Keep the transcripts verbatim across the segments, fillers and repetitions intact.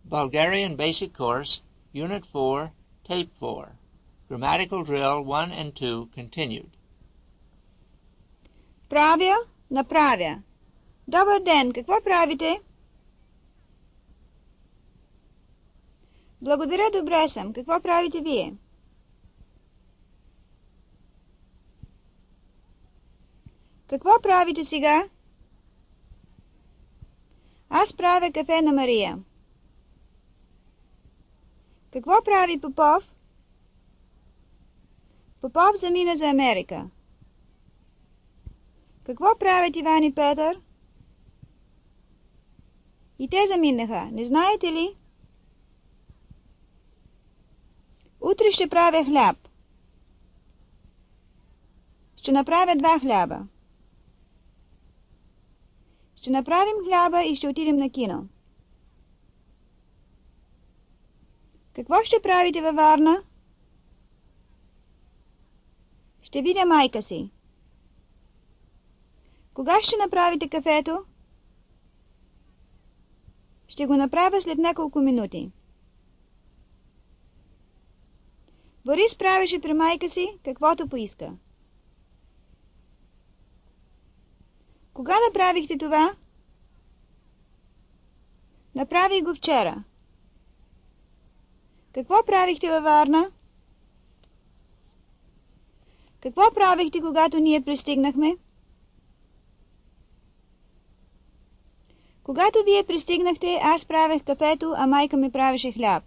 Bulgarian Basic Course, Unit four, Tape four. Grammatical Drill one and two continued. Правя, направя. Добър ден, какво правите? Благодаря, добре съм. Какво правите вие? Какво правите сега? Аз правя кафе на Мария. Какво прави Попов? Попов замина за Америка. Какво правят Иван и Петър? И те заминаха, не знаете ли? Утре ще правя хляб. Ще направя два хляба. Ще направим хляба и ще отидем на кино. Какво ще правите във Варна? Ще видя майка си. Кога ще направите кафето? Ще го направя след няколко минути. Борис правеше при майка си каквото поиска. Кога направихте това? Направих го вчера. Какво правихте във Варна? Какво правихте, когато ние пристигнахме? Когато вие пристигнахте, аз правех кафето, а майка ми правеше хляб.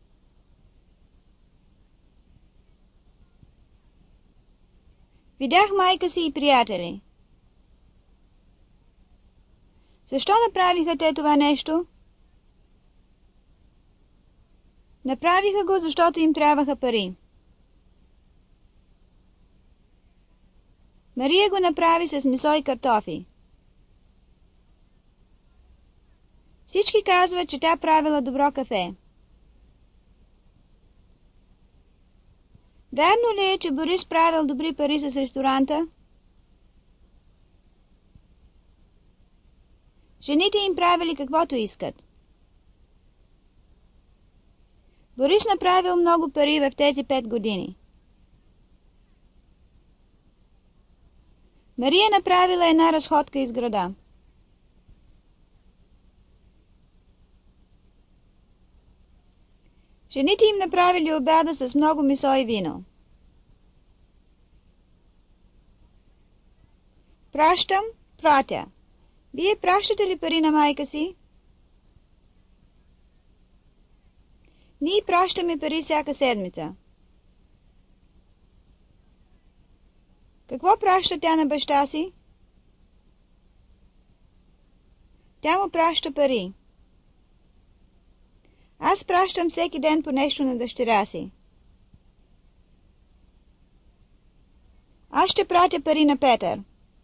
Видях майка си и приятели. Защо направиха те това нещо? Направиха го, защото им трябваха пари. Мария го направи с месо и картофи. Всички казват, че тя правила добро кафе. Вярно ли е, че Борис правил добри пари с ресторанта? Жените им правили каквото искат. Борис направил много пари в тези пет години. Мария направила една разходка из града. Жените им направили обяда с много месо и вино. Пращам, пратя. Вие пращате ли пари на майка си? Ние пращаме пари всяка седмица. Какво праща тя на баща си? Тя му праща пари. Аз пращам всеки ден по нещо на дъщеря си. Аз ще пратя пари на Петър.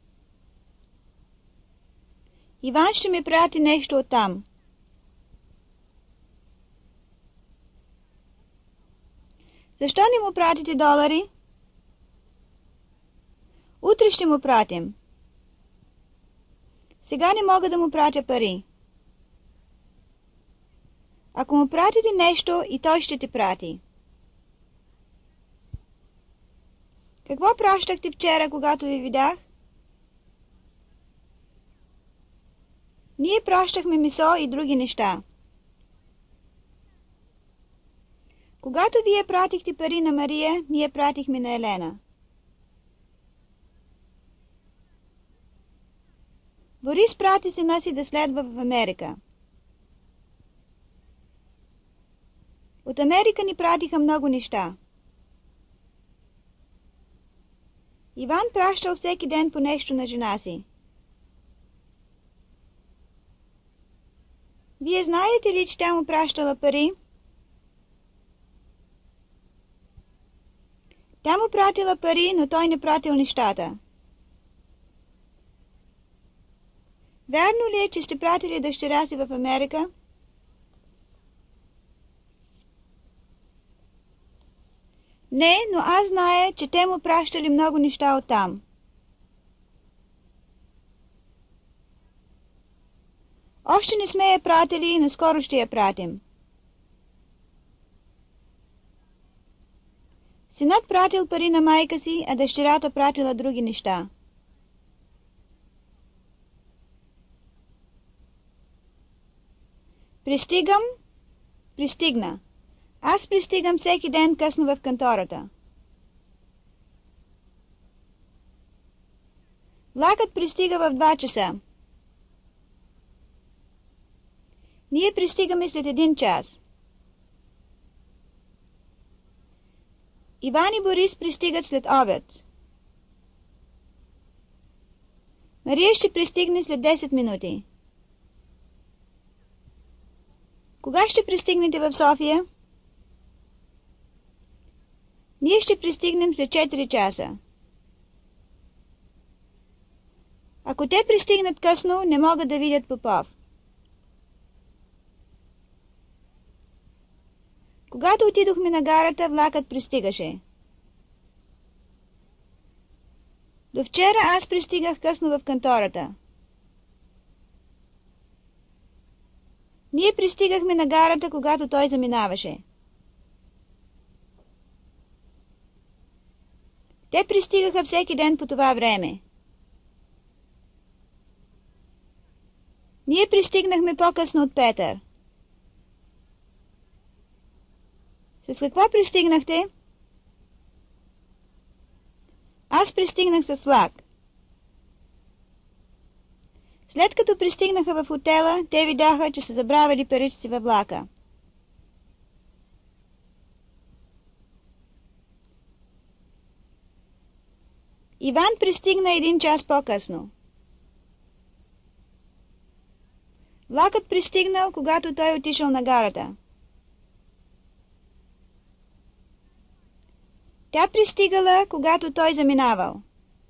Иван ще ми прати нещо оттам. Защо не му пратите долари? Утре ще му пратим. Сега не мога да му пратя пари. Ако му пратите нещо, и той ще ти прати. Какво пращахте вчера, когато ви видях? Ние пращахме месо и други неща. Когато вие пратихте пари на Мария, ние пратихме на Елена. Борис прати сина си да следва в Америка. От Америка ни пратиха много неща. Иван пращал всеки ден по нещо на жена си. Вие знаете ли, че тя му пращала пари? Тя му пратила пари, но той не пратил нещата. Вярно ли е, че сте пратили дъщеря си в Америка? Не, но аз зная, че те му пращали много неща оттам. Още не сме я пратили, но скоро ще я пратим. Синът пратил пари на майка си, а дъщерята пратила други неща. Пристигам, пристигна. Аз пристигам всеки ден късно в кантората. Влакът пристига в два часа. Ние пристигаме след един час. Иван и Борис пристигат след обед. Мария ще пристигне след десет минути. Кога ще пристигнете в София? Ние ще пристигнем след четири часа. Ако те пристигнат късно, не могат да видят Попов. Когато отидохме на гарата, влакът пристигаше. До вчера аз пристигах късно в кантората. Ние пристигахме на гарата, когато той заминаваше. Те пристигаха всеки ден по това време. Ние пристигнахме по-късно от Петър. С какво пристигнахте? Аз пристигнах с влак. След като пристигнаха в хотела, те видяха, че са забравили парите си във влака. Иван пристигна един час по-късно. Влакът пристигнал, когато той отишъл на гарата. Тя пристигала, когато той заминавал.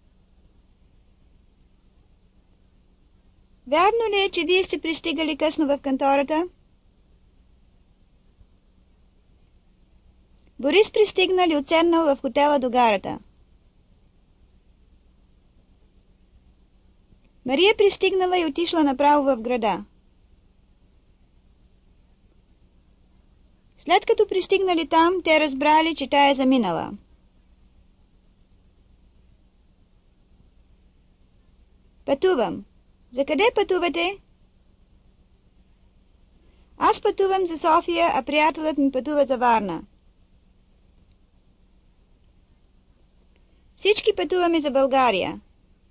Вярно ли е, че вие сте пристигали късно в кантората? Борис пристигнал и отседнал в хотела до гарата. Мария пристигнала и отишла направо в града. След като пристигнали там, те разбрали, че тя е заминала. Пътувам. За къде пътувате? Аз пътувам за София, а приятелът ми пътува за Варна. Всички пътуваме за България.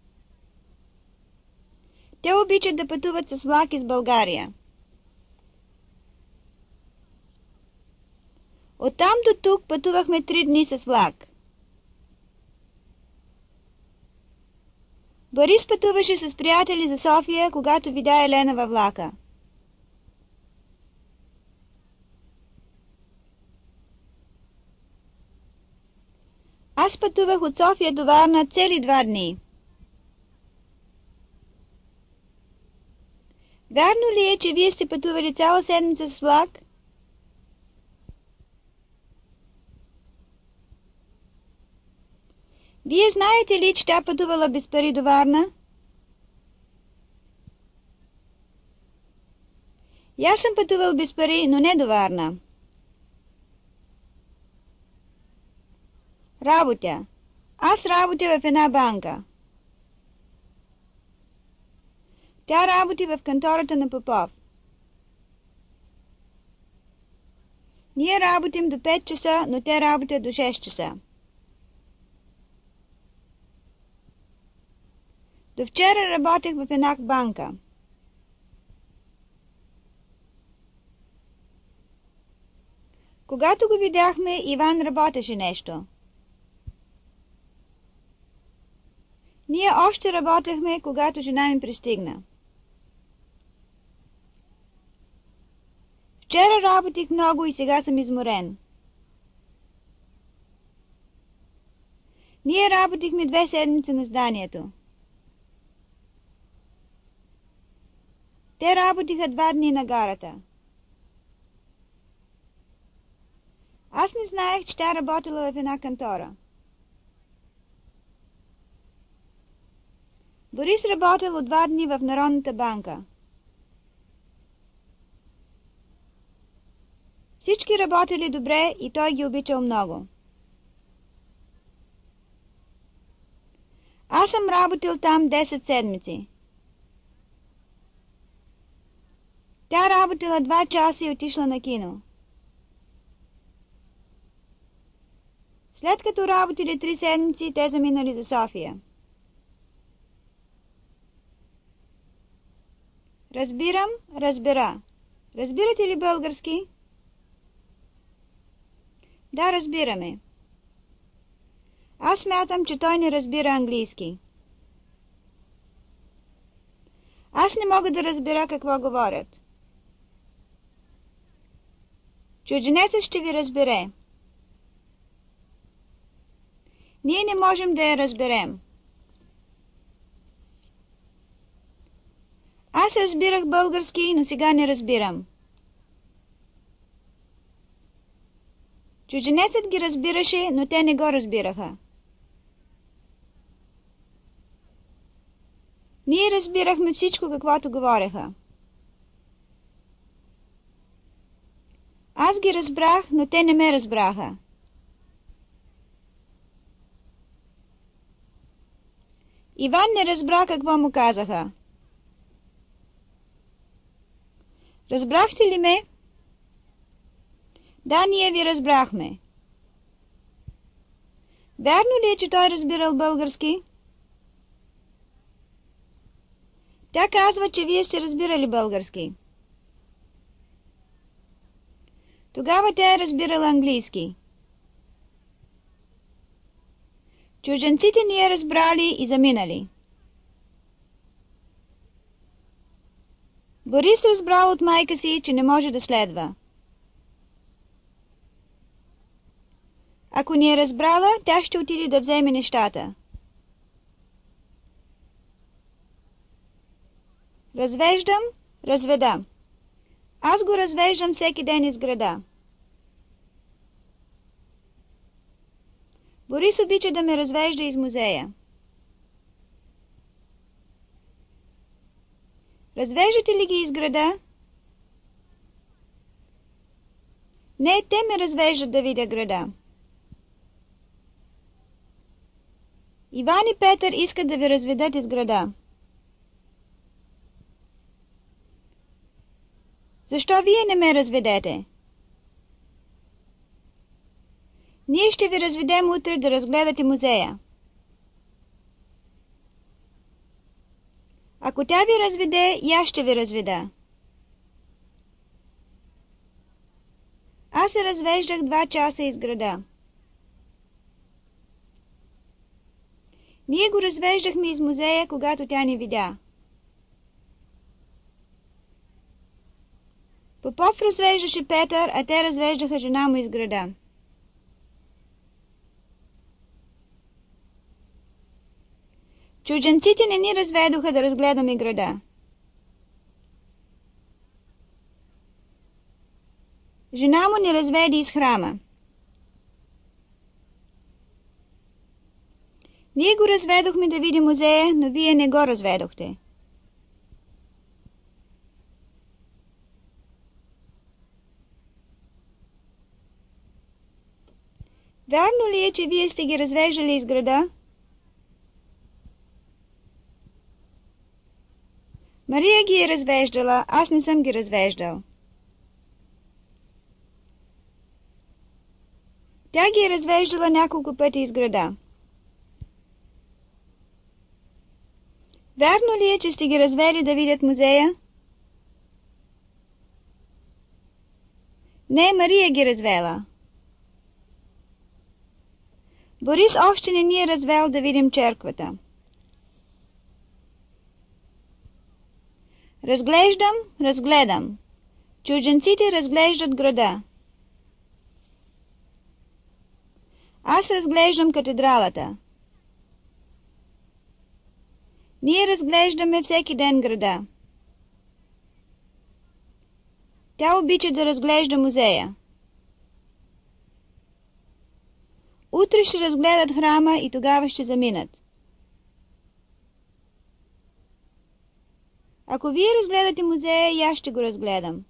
Те обичат да пътуват с влак из България. Оттам до тук пътувахме три дни с влак. Борис пътуваше с приятели за София, когато видя Елена във влака. Аз пътувах от София до Варна цели два дни. Вярно ли е, че вие сте пътували цяла седмица с влак? Вие знаете ли, че тя пътувала без пари до Варна? И аз съм пътувал без пари, но не до Варна. Работя. Аз работя в една банка. Тя работи в кантората на Попов. Ние работим до пет часа, но те работят до шест часа. До вчера работех в една банка. Когато го видяхме, Иван работеше нещо. Ние още работехме, когато жена ми пристигна. Вчера работих много и сега съм изморен. Ние работихме две седмици на зданието. Те работиха два дни на гарата. Аз не знаех, че тя работила в една кантора. Борис работил от два дни в Народната банка. Всички работили добре и той ги обичал много. Аз съм работил там десет седмици. Тя работила два часа и отишла на кино. След като работили три седмици, те заминали за София. Разбирам, разбира. Разбирате ли български? Да, разбираме. Аз смятам, че той не разбира английски. Аз не мога да разбера какво говорят. Чужденецът ще ви разбере. Ние не можем да я разберем. Аз разбирах български, но сега не разбирам. Чужденецът ги разбираше, но те не го разбираха. Ние разбирахме всичко, каквото говореха. Аз ги разбрах, но те не ме разбраха. Иван не разбра какво му казаха. Разбрахте ли ме? Да, ние ви разбрахме. Вярно ли е, че той разбирал български? Тя казва, че вие сте разбирали български. Тогава тя е разбирала английски. Чужденците ни е разбрали и заминали. Борис разбрал от майка си, че не може да следва. Ако ни е разбрала, тя ще отиде да вземе нещата. Развеждам, разведа. Аз го развеждам всеки ден из града. Борис обича да ме развежда из музея. Развеждате ли ги из града? Не, те ме развеждат да видя града. Иван и Петър искат да ви разведат из града. Защо вие не ме разведете? Ние ще ви разведем утре да разгледате музея. Ако тя ви разведе, и аз ще ви разведа. Аз се развеждах два часа из града. Ние го развеждахме из музея, когато тя ни видя. Попов развеждаше Петър, а те развеждаха жена му из града. Чужденците не ни разведоха да разгледаме града. Жена му ни разведе из храма. Ние го разведохме да видим музея, но вие не го разведохте. Вярно ли е, че вие сте ги развеждали из града? Мария ги е развеждала, аз не съм ги развеждал. Тя ги е развеждала няколко пъти из града. Вярно ли е, че сте ги развели да видят музея? Не, Мария ги развела. Борис още не ни е развел да видим черквата. Разглеждам, разгледам. Чужденците разглеждат града. Аз разглеждам катедралата. Ние разглеждаме всеки ден града. Тя обича да разглежда музея. Утре ще разгледат храма и тогава ще заминат. Ако вие разгледате музея, и аз ще го разгледам.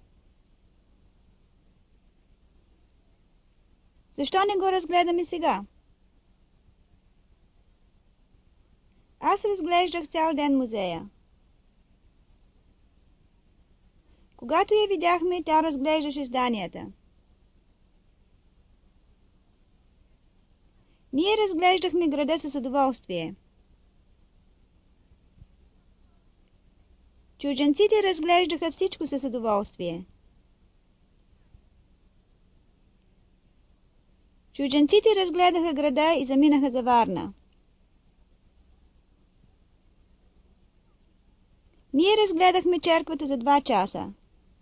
Защо не го разгледаме сега? Аз разглеждах цял ден музея. Когато я видяхме, тя разглеждаше зданията. Ние разглеждахме града с удоволствие. Чужденците разглеждаха всичко с удоволствие. Чужденците разгледаха града и заминаха за Варна. Ние разгледахме черквата за два часа.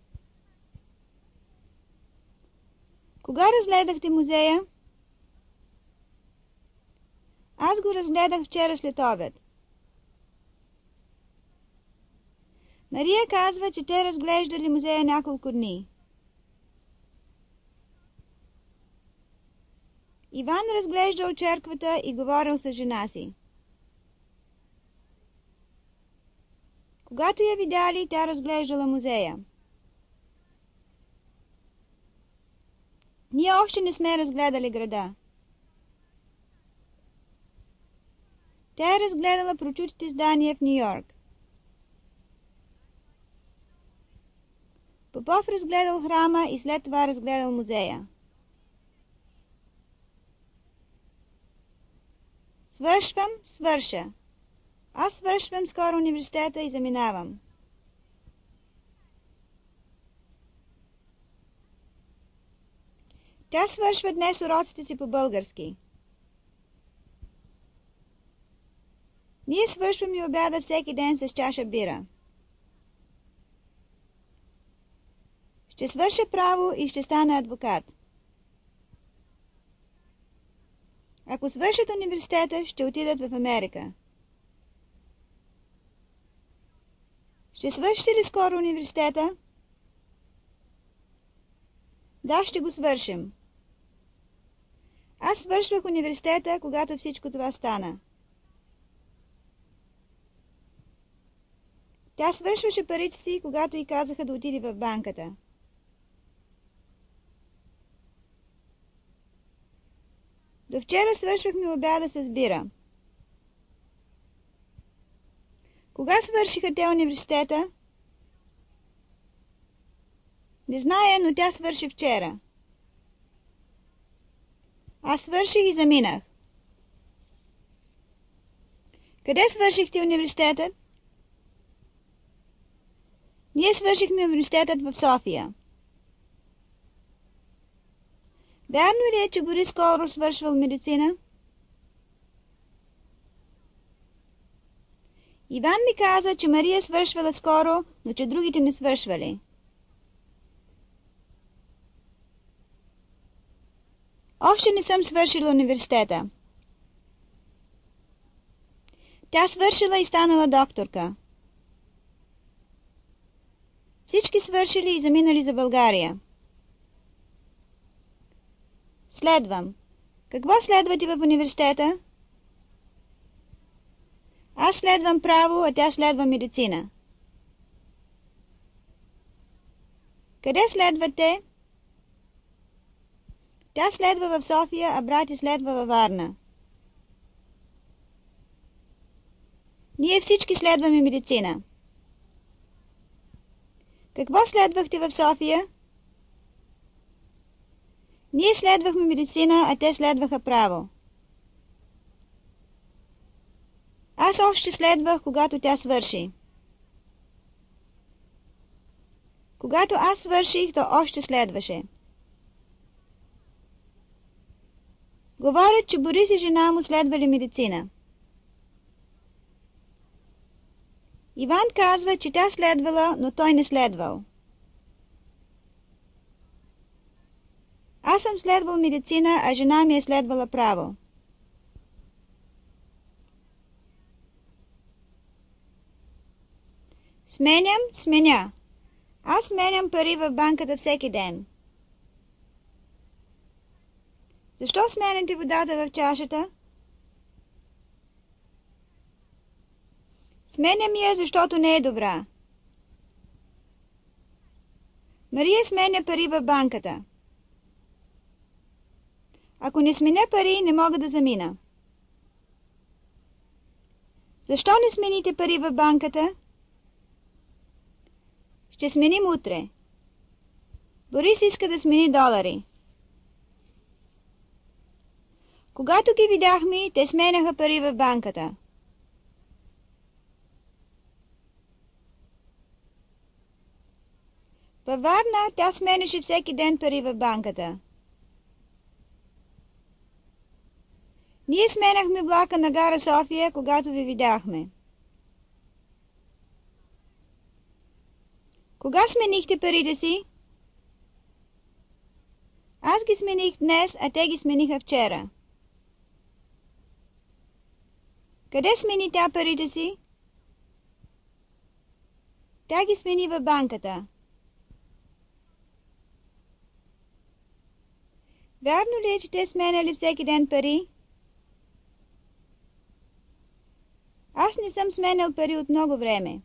Кога разгледахте музея? Аз го разгледах вчера след обед. Мария казва, че те разглеждали музея няколко дни. Иван разглеждал черквата и говорил с жена си. Когато я видяли, тя разглеждала музея. Ние още не сме разгледали града. Тя е разгледала прочутите здания в Нью-Йорк. Попов разгледал храма и след това разгледал музея. Свършвам, свърша. Аз свършвам скоро университета и заминавам. Тя свършва днес уроците си по-български. Ние свършваме обяда всеки ден с чаша бира. Ще свърша право и ще стана адвокат. Ако свършат университета, ще отидат в Америка. Ще свършите ли скоро университета? Да, ще го свършим. Аз свършвах университета, когато всичко това стана. Тя свършваше парите си, когато й казаха да отиде в банката. До вчера свършвахме обяда с бира. Кога свършиха те университета? Не зная, но тя свърши вчера. Аз свърших и заминах. Къде свършихте университетът? Ние свършихме университетът в София. Вярно ли е, че Борис скоро свършвал медицина? Иван ми каза, че Мария свършвала скоро, но че другите не свършвали. Още не съм свършила университета. Тя свършила и станала докторка. Всички свършили и заминали за България. Следвам. Какво следвате в университета? Аз следвам право, а тя следва медицина. Къде следвате? Тя следва в София, а брат ѝ следва във Варна. Ние всички следваме медицина. Какво следвахте в София? Ние следвахме медицина, а те следваха право. Аз още следвах, когато тя свърши. Когато аз свърших, то още следваше. Говорят, че Борис и жена му следвали медицина. Иван казва, че тя следвала, но той не следвал. Аз съм следвал медицина, а жена ми е следвала право. Сменям, сменя. Аз сменям пари в банката всеки ден. Защо сменяте водата в чашата? Сменям я, защото не е добра. Мария сменя пари в банката. Ако не сменя пари, не мога да замина. Защо не смените пари в банката? Ще сменим утре. Борис иска да смени долари. Когато ги видяхме, те сменяха пари в банката. Във Варна тя сменяше всеки ден пари в банката. Ние сменяхме влака на гара София, когато ви видяхме. Кога сменихте парите си? Аз ги смених днес, а те ги смениха вчера. Къде смени тя парите си? Тя ги смени в банката. Вярно ли е, че те сменяли всеки ден пари? Аз не съм сменял пари от много време.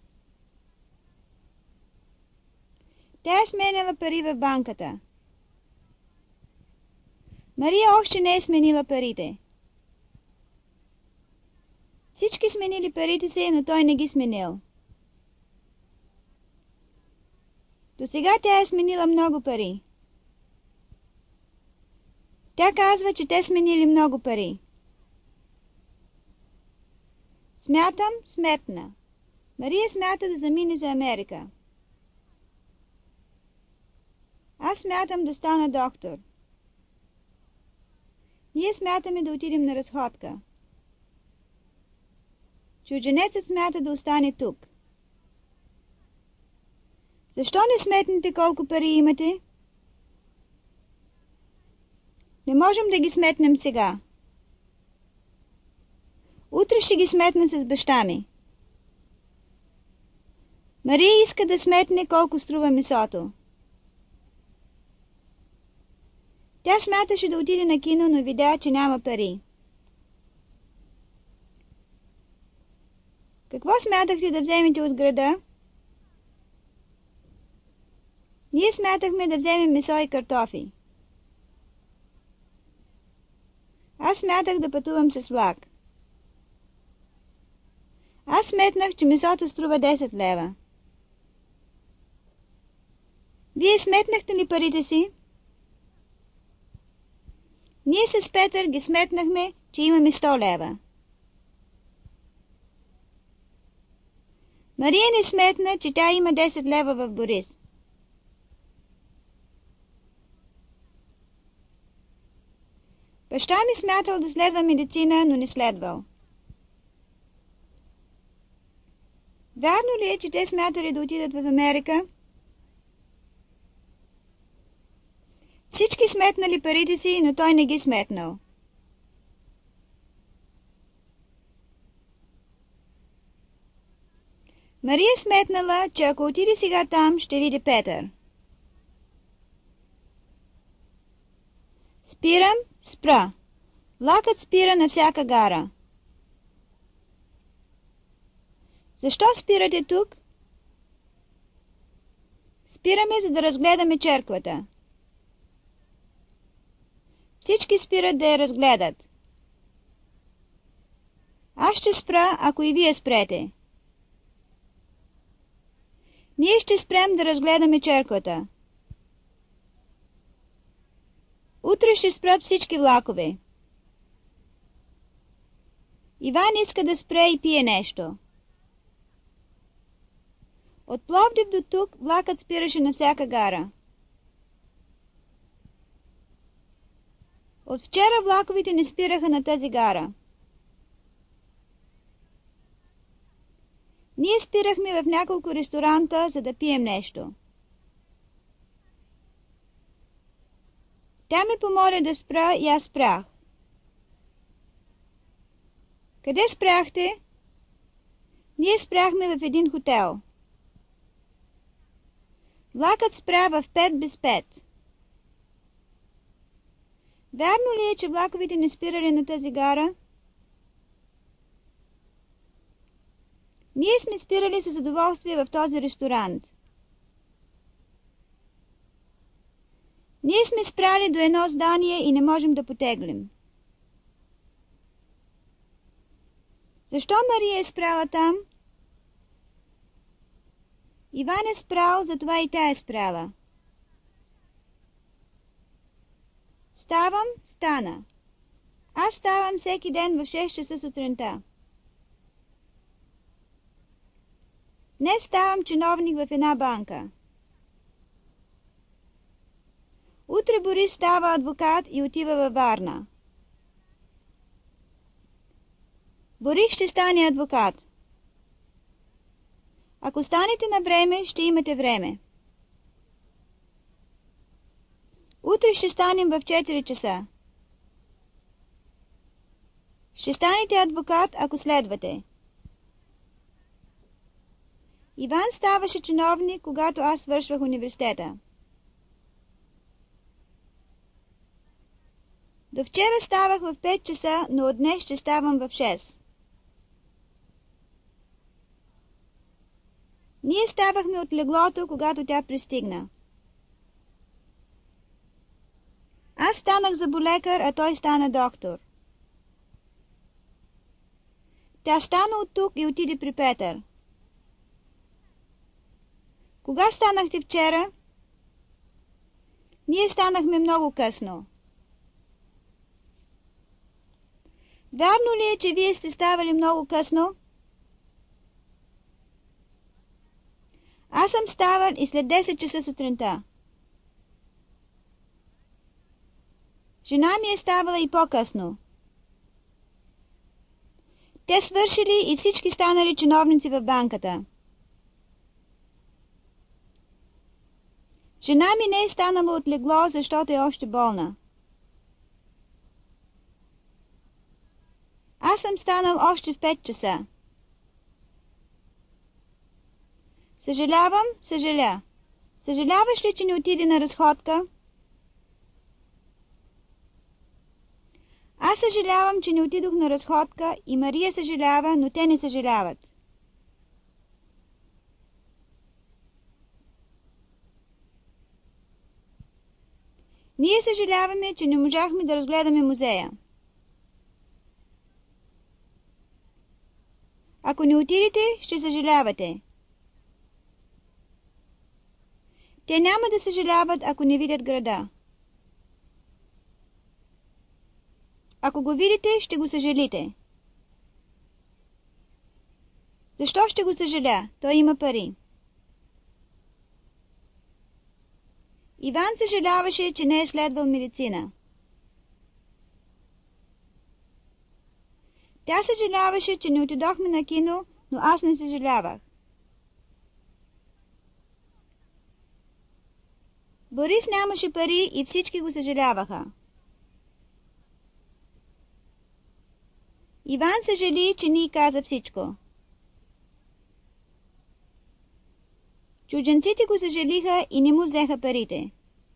Тя е сменяла пари в банката. Мария още не е сменила парите. Всички сменили парите си, но той не ги сменил. До сега тя е сменила много пари. Тя казва, че те сменили много пари. Смятам, сметна. Мария смята да замине за Америка. Аз смятам да стана доктор. Ние смятаме да отидем на разходка. Чужденецът смята да остане тук. Защо не сметнете колко пари имате? Не можем да ги сметнем сега. Утре ще ги сметна с баща ми. Мария иска да сметне колко струва месото. Тя смяташе да отиде на кино, но видя, че няма пари. Какво смятахте да вземете от града? Ние смятахме да вземем месо и картофи. Аз смятах да пътувам с влак. Аз сметнах, че месото струва десет лева. Вие сметнахте ли парите си? Ние с Петър ги сметнахме, че имаме сто лева. Мария не сметна, че тя има десет лева в Борис. Баща ми смятал да следва медицина, но не следвал. Вярно ли е, че те смятали да отидат в Америка? Всички сметнали парите си, но той не ги сметнал. Мария сметнала, че ако отиде сега там, ще види Петър. Спирам, спра. Влакът спира на всяка гара. Защо спирате тук? Спираме, за да разгледаме черквата. Всички спират да я разгледат. Аз ще спра, ако и вие спрете. Ние ще спрем да разгледаме черквата. Утре ще спрат всички влакове. Иван иска да спре и пие нещо. От Пловдив до тук влакът спираше на всяка гара. От вчера влаковите не спираха на тази гара. Ние спирахме в няколко ресторанта, за да пием нещо. Тя ме помоли да спра и аз спрях. Къде спряхте? Ние спряхме в един хотел. Влакът спря в пет без пет. Вярно ли е, че влаковите не спирали на тази гара? Ние сме спирали със удоволствие в този ресторант. Ние сме спряли до едно здание и не можем да потеглим. Защо Мария е спряла там? Иван е спрял, затова и тя е спряла. Ставам, стана. Аз ставам всеки ден в шест часа сутринта. Днес ставам чиновник в една банка. Утре Борис става адвокат и отива във Варна. Борис ще стане адвокат. Ако станете на време, ще имате време. Утре ще станем в четири часа. Ще станете адвокат, ако следвате. Иван ставаше чиновник, когато аз свършвах университета. До вчера ставах в пет часа, но от днес ще ставам в шест. Ние ставахме от леглото, когато тя пристигна. Аз станах зъболекар, а той стана доктор. Тя стана от тук и отиде при Петър. Кога станахте вчера? Ние станахме много късно. Вярно ли е, че вие сте ставали много късно? Аз съм ставал и след десет часа сутринта. Жена ми е ставала и по-късно. Те свършили и всички станали чиновници в банката. Жена ми не е станала от легло, защото е още болна. Аз съм станал още в пет часа. Съжалявам, съжаля. Съжаляваш ли, че не отиде на разходка? Аз съжалявам, че не отидох на разходка и Мария съжалява, но те не съжаляват. Ние съжаляваме, че не можахме да разгледаме музея. Ако не отидете, ще съжалявате. Те няма да съжаляват, ако не видят града. Ако го видите, ще го съжалите. Защо ще го съжаля? Той има пари. Иван съжаляваше, че не е следвал медицина. Тя съжаляваше, че не отидохме на кино, но аз не съжалявах. Борис нямаше пари и всички го съжаляваха. Иван съжали, че ни каза всичко. Чужденците го съжалиха и не му взеха парите.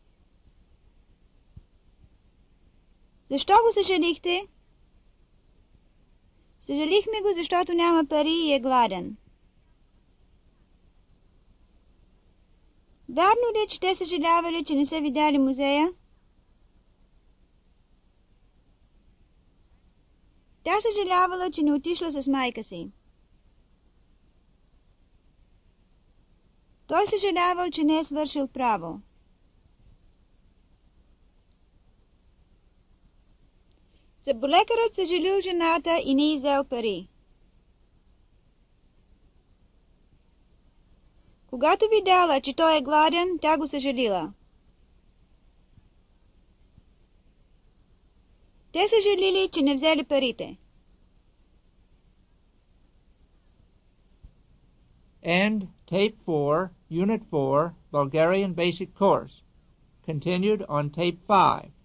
Защо го съжалихте? Съжалихме го, защото няма пари и е гладен. Вярно ли е, че те съжалявали, че не са видяли музея? Тя съжалявала, че не отишла с майка си. Той съжалявал, че не е свършил право. Зъболекарът съжалил жената и не й взел пари. Когато видяла, че той е гладен, тя го съжалила. Те съжалили, че не взели парите. End Tape four, Unit four, Bulgarian Basic Course. Continued on Tape five.